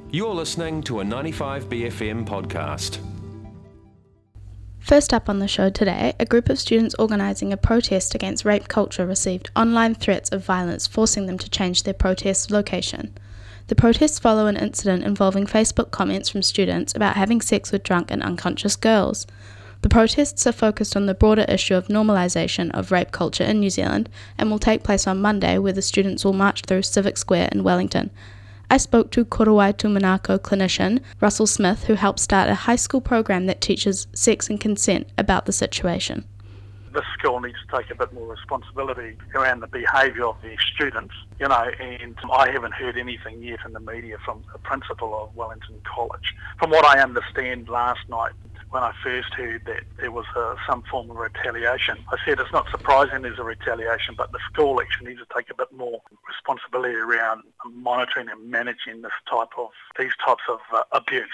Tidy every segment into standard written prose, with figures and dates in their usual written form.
You're listening to a 95BFM podcast. First up on the show today, a group of students organising a protest against rape culture received online threats of violence forcing them to change their protest location. The protests follow an incident involving Facebook comments from students about having sex with drunk and unconscious girls. The protests are focused on the broader issue of normalisation of rape culture in New Zealand and will take place on Monday, where the students will march through Civic Square in Wellington. I spoke to Korowai Tumanako clinician Russell Smith, who helped start a high school program that teaches sex and consent about the situation. This school needs to take a bit more responsibility around the behaviour of their students, and I haven't heard anything yet in the media from the principal of Wellington College. From what I understand last night, when I first heard that there was some form of retaliation, I said it's not surprising there's a retaliation, but the school actually needs to take a bit more responsibility around monitoring and managing these types of abuse.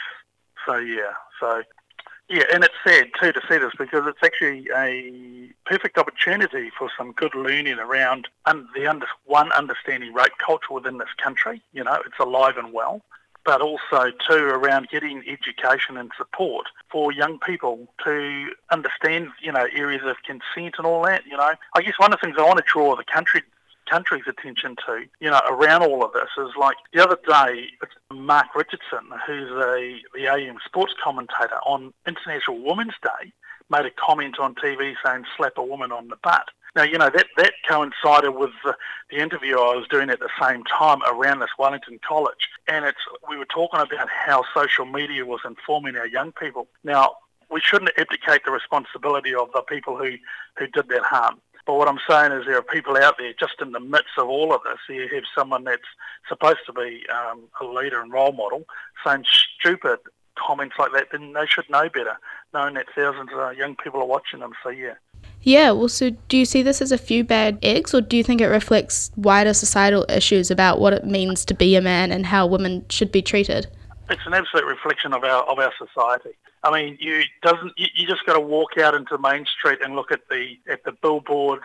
And it's sad too to see this, because it's actually a perfect opportunity for some good learning around understanding rape culture within this country. It's alive and well. But also too around getting education and support for young people to understand, areas of consent and all that. I guess one of the things I want to draw the country's attention to, around all of this is like the other day, Mark Richardson, who's the AM sports commentator on International Women's Day, made a comment on TV saying slap a woman on the butt. Now, that coincided with the interview I was doing at the same time around this Wellington College. And we were talking about how social media was informing our young people. Now, we shouldn't abdicate the responsibility of the people who did that harm. But what I'm saying is there are people out there just in the midst of all of this. You have someone that's supposed to be a leader and role model saying stupid comments like that, then they should know better, knowing that thousands of young people are watching them. So, yeah. Yeah, well, so do you see this as a few bad eggs, or do you think it reflects wider societal issues about what it means to be a man and how women should be treated? It's an absolute reflection of our society. I mean, you just got to walk out into Main Street and look at the billboards,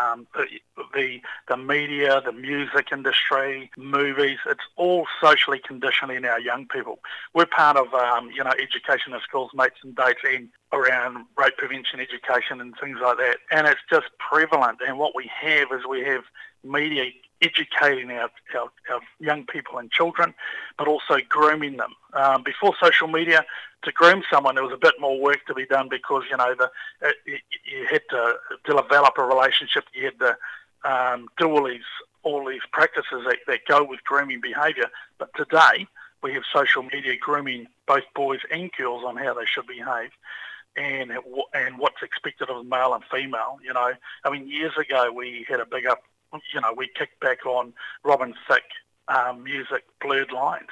the media, the music industry, movies. It's all socially conditioning our young people. We're part of education in schools, mates and dates, and around rape prevention education and things like that. And it's just prevalent. And what we have is media educating our young people and children, but also grooming them. Before social media, to groom someone, there was a bit more work to be done, because you had to develop a relationship. You had to do all these practices that go with grooming behaviour. But today we have social media grooming both boys and girls on how they should behave, and what's expected of male and female. Years ago we had a big up. We kicked back on Robin Thicke music, Blurred Lines.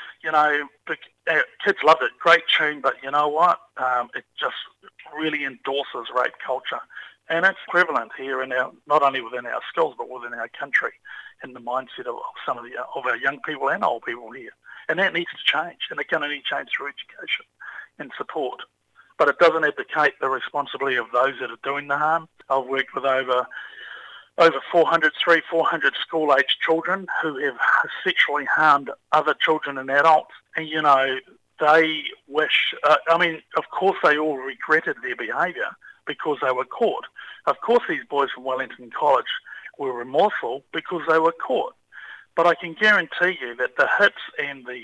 Kids loved it. Great tune, but you know what? It just really endorses rape culture. And it's prevalent here not only within our schools, but within our country, in the mindset of some of our young people and old people here. And that needs to change, and it can only change through education and support. But it doesn't abdicate the responsibility of those that are doing the harm. I've worked with over 400 school-aged children who have sexually harmed other children and adults. And, they wish, of course they all regretted their behaviour because they were caught. Of course these boys from Wellington College were remorseful because they were caught. But I can guarantee you that the hits and the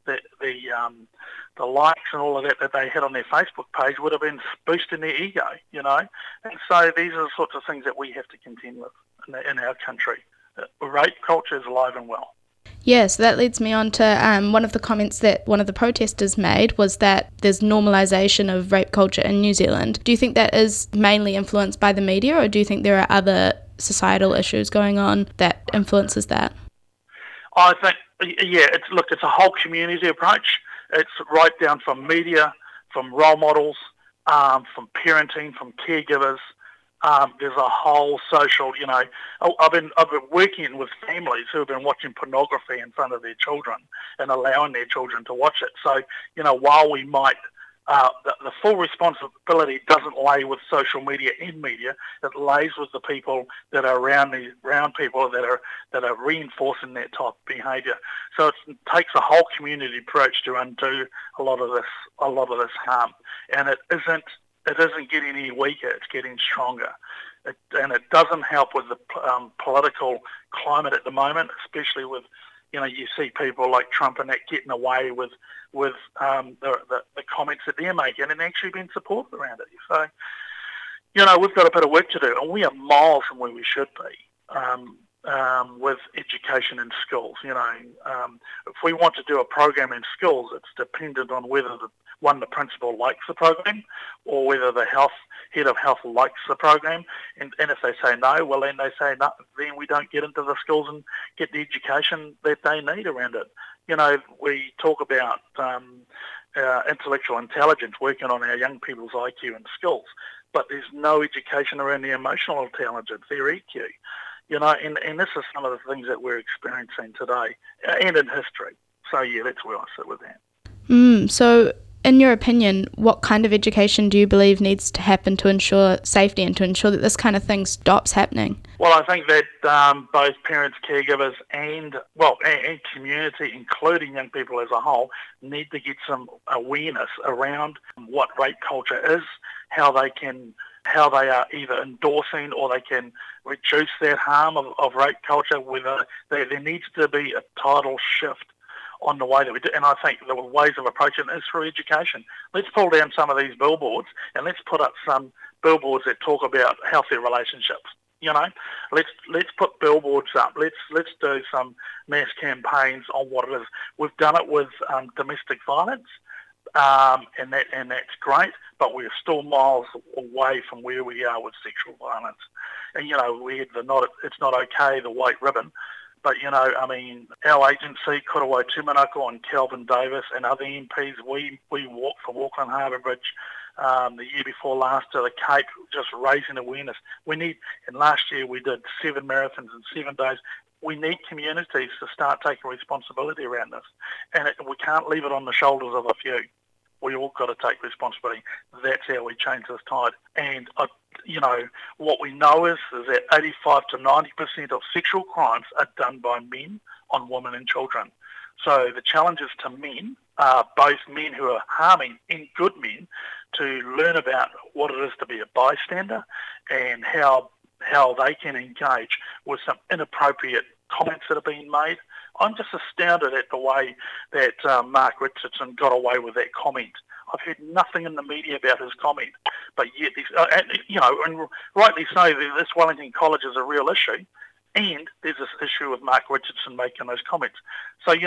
likes and all of that they had on their Facebook page would have been boosting their ego, And so these are the sorts of things that we have to contend with in our country. Rape culture is alive and well. Yeah, so that leads me on to one of the comments that one of the protesters made was that there's normalisation of rape culture in New Zealand. Do you think that is mainly influenced by the media, or do you think there are other societal issues going on that influences that? I think, it's a whole community approach. It's right down from media, from role models, from parenting, from caregivers. There's a whole social, I've been working with families who have been watching pornography in front of their children and allowing their children to watch it. So, while we might the full responsibility doesn't lay with social media and media. It lays with the people that are around people that are reinforcing that type of behaviour. So it takes a whole community approach to undo a lot of this harm, and it isn't getting any weaker. It's getting stronger. And it doesn't help with the political climate at the moment, especially with, you see people like Trump and that getting away with the comments that they're making and actually being supported around it. So, we've got a bit of work to do, and we are miles from where we should be with education in schools. If we want to do a program in schools, it's dependent on whether the principal likes the program or whether the head of health likes the program. And if they say no, well, then they say no, then we don't get into the schools and get the education that they need around it. We talk about intellectual intelligence, working on our young people's IQ in schools, but there's no education around the emotional intelligence, their EQ. And this is some of the things that we're experiencing today and in history. So, yeah, that's where I sit with that. So, in your opinion, what kind of education do you believe needs to happen to ensure safety and to ensure that this kind of thing stops happening? Well, I think that both parents, caregivers, and community, including young people as a whole, need to get some awareness around what rape culture is, how they are either endorsing or they can reduce that harm of rape culture. Whether there needs to be a total shift on the way that we do. And I think the ways of approaching it is through education. Let's pull down some of these billboards and let's put up some billboards that talk about healthy relationships. Let's put billboards up. Let's do some mass campaigns on what it is. We've done it with domestic violence, and that's great. But we're still miles away from where we are with sexual violence. And we had it's not okay, the white ribbon. But, our agency, Kurawa Tumanako and Kelvin Davis and other MPs, we walked from Auckland Harbour Bridge the year before last to the Cape, just raising awareness. And last year we did 7 marathons in 7 days. We need communities to start taking responsibility around this. And we can't leave it on the shoulders of a few. We all got to take responsibility. That's how we change this tide. And, what we know is that 85 to 90% of sexual crimes are done by men on women and children. So the challenge is to men, both men who are harming and good men, to learn about what it is to be a bystander and how they can engage with some inappropriate comments that are being made. I'm just astounded at the way that Mark Richardson got away with that comment. I've heard nothing in the media about his comment, but yet, and rightly so, this Wellington College is a real issue, and there's this issue with Mark Richardson making those comments. So, we've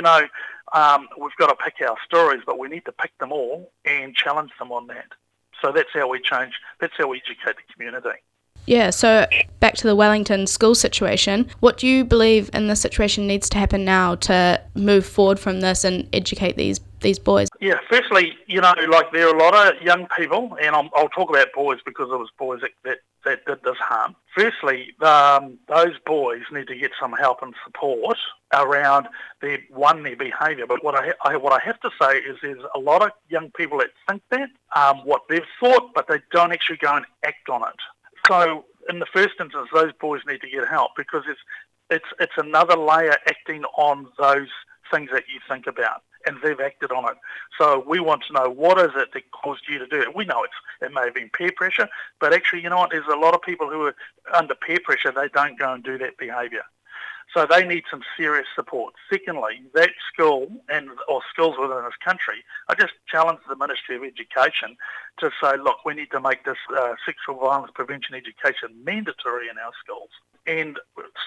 got to pick our stories, but we need to pick them all and challenge them on that. So that's how we change, that's how we educate the community. Yeah, so back to the Wellington school situation, what do you believe in this situation needs to happen now to move forward from this and educate these boys? Yeah, firstly, there are a lot of young people, and I'll talk about boys because it was boys that did this harm. Firstly, those boys need to get some help and support around their behaviour. But what I have to say is there's a lot of young people that think that, what they've thought, but they don't actually go and act on it. So in the first instance, those boys need to get help because it's another layer acting on those things that you think about, and they've acted on it. So we want to know, what is it that caused you to do it? We know it may have been peer pressure, but actually, there's a lot of people who are under peer pressure, they don't go and do that behaviour. So they need some serious support. Secondly, that school or schools within this country, I just challenge the Ministry of Education to say, look, we need to make this sexual violence prevention education mandatory in our schools. And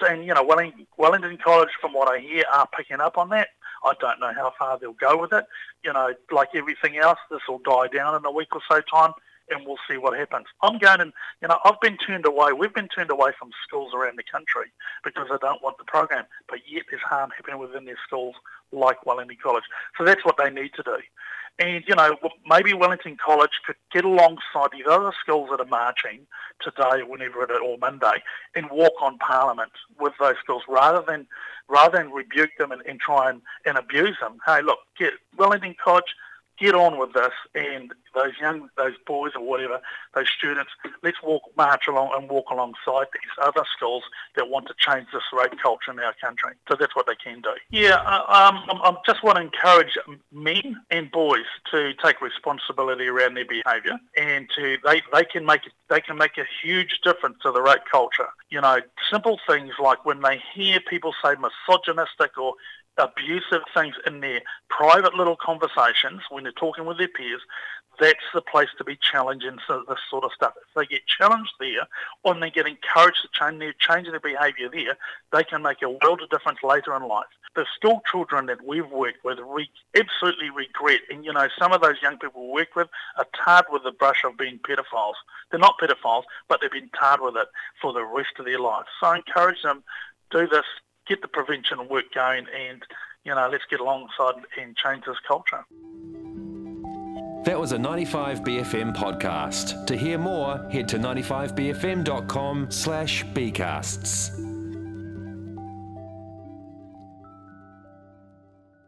Wellington College, from what I hear, are picking up on that. I don't know how far they'll go with it. Like everything else, this will die down in a week or so time, and we'll see what happens. I've been turned away. We've been turned away from schools around the country because they don't want the program, but yet there's harm happening within their schools like Wellington College. So that's what they need to do. And, maybe Wellington College could get alongside these other schools that are marching today, or Monday, and walk on Parliament with those schools rather than rebuke them and try and abuse them. Hey, look, Wellington College, get on with this, and those boys or whatever, those students, let's march along and walk alongside these other schools that want to change this rape culture in our country. So that's what they can do. Yeah, I just want to encourage men and boys to take responsibility around their behaviour, and they can make a huge difference to the rape culture. You know, simple things like when they hear people say misogynistic or abusive things in their private little conversations when they're talking with their peers, that's the place to be challenging this sort of stuff. If they get challenged there, or they get encouraged to change their behaviour there, they can make a world of difference later in life. The school children that we've worked with, we absolutely regret, and you know, some of those young people we work with are tarred with the brush of being pedophiles. They're not pedophiles, but they've been tarred with it for the rest of their life. So I encourage them, do this, get the prevention work going, and you know, let's get alongside and change this culture. That was a 95BFM podcast. To hear more, head to 95bfm.com/bcasts.